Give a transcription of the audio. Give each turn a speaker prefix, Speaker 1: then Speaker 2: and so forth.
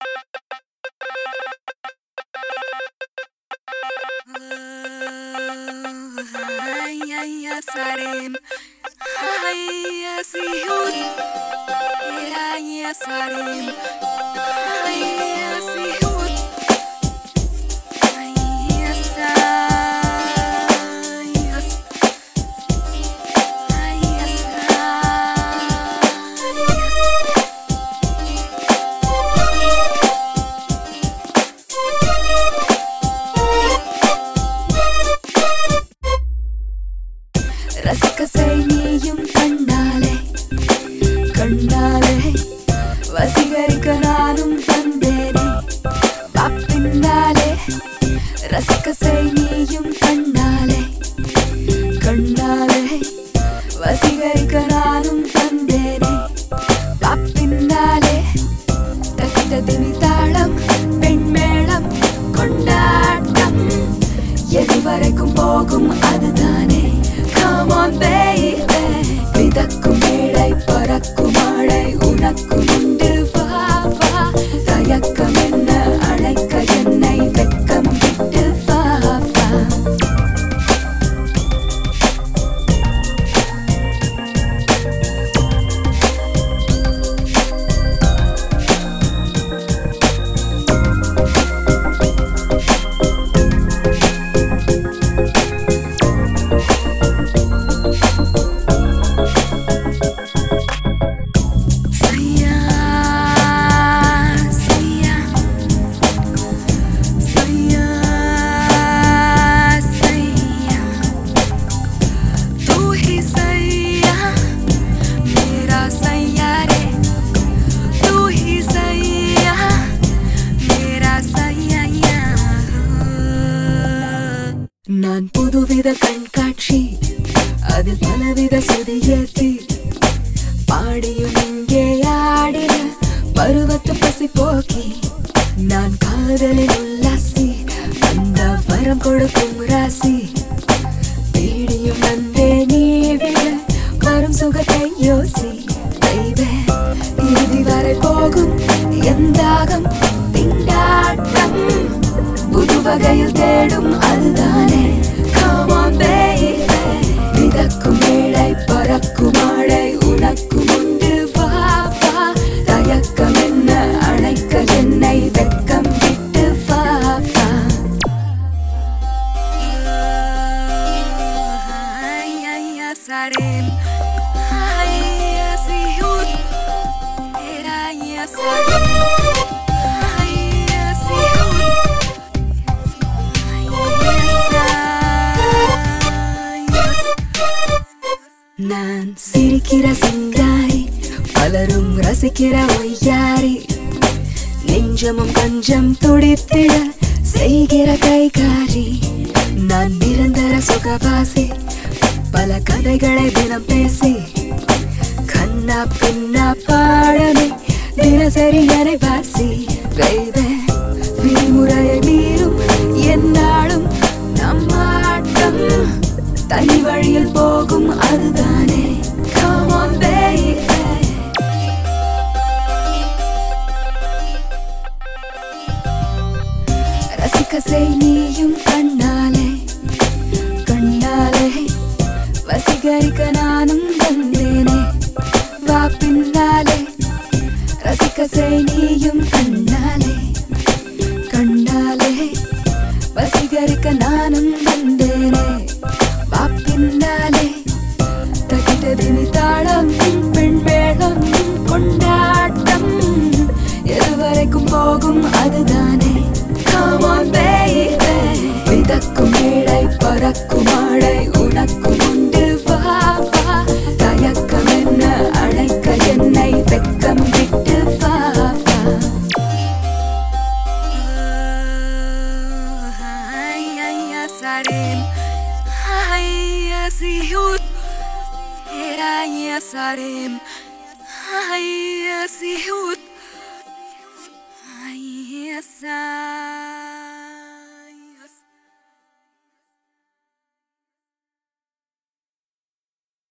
Speaker 1: Hayya sarim, hayya sihud, hayya sarim, hayya sihud, hayya sayas, hayya ரசிக்க நீயும் கண்ணாலே கண்ணாலே வசீகரிக்க நானும் வந்தேனே வா பின்னாலே ரசிக்க நீயும் கண்ணாலே கண்ணாலே வசீகரிக்க நானும் வந்தேனே வா பின்னாலே தகிட்டதினி தாளம் பெண்மேளம் கொண்டாட்டம் எதுவரைக்கும் போகும் அதுதானே. Come on baby, மிதக்கும் மேடை பறக்கும் மழை உனக்கு உண்டு வா வா, தயக்கம் என்ன அழைக்க என்னை வெட்கம் விட்டு வா வா. நான் புதுவித கண்காட்சி அதில் பலவித சுதியேற்றி பாடியும் இங்கே ஆடின பருவத்து பசி போக்கி நான் காதலில் உல்லாசி அந்த வரம் கொடுக்கும் ராசி தேடியும் வந்தே நீ விட வரும் சுகத்தை யோசி தெய்வே இறுதி வரை போகும் எந்தாகம் திண்டாட்டம் புது வகையில் தேடும் அதுதானே. Come on baby, மிதக்கும் மேடை பறக்கும் மழை உனக்கு உண்டு வா வா, தயக்கம் என்ன அழைக்க என்னை வெட்கம் விட்டு வா வா. Hayya sarim, hayya sihud, hayya sarim. நான் சிரிக்கிற சிங்காரி பலரும் ரசிக்கிற ஒய்யாரி நெஞ்சமும் கொஞ்சம் துடித்திட செய்கிற கைகாரி நான் நிரந்தர சுகவாசி பல கதைகளை தினம் பேசி கண்ணா பின்னா பாடமே தினசரி என்னை வாசி வைவே விதிமுறையை மீறும் என்னாலும் நம்மாட்டம் தனி வழியில் போகும் அதுதானே. Come on baby, ரசிக்க நீயும் கண்ணாலே கண்ணாலே வசீகரிக்க நானும் வந்தேனே வா பின்னாலே ரசிக்க நீயும் கண்ணாலே கண்ணாலே வசீகரிக்க நானும் வந்தேனே வா பின்னாலே தகிட்டதினி தாளம் பெண்மேளம் கொண்டாட்டம் எதுவரைக்கும் போகும் அதுதானே. Come on baby, மிதக்கும் மேடை பறக்கும் மழை உனக்கு உண்டு வா வா, தயக்கம் என்ன அழைக்க என்னை வெட்கம் விட்டு வா வா. Hayya sarim, hayya sihud, hayya sarim, hayya sihud, hayya sayas.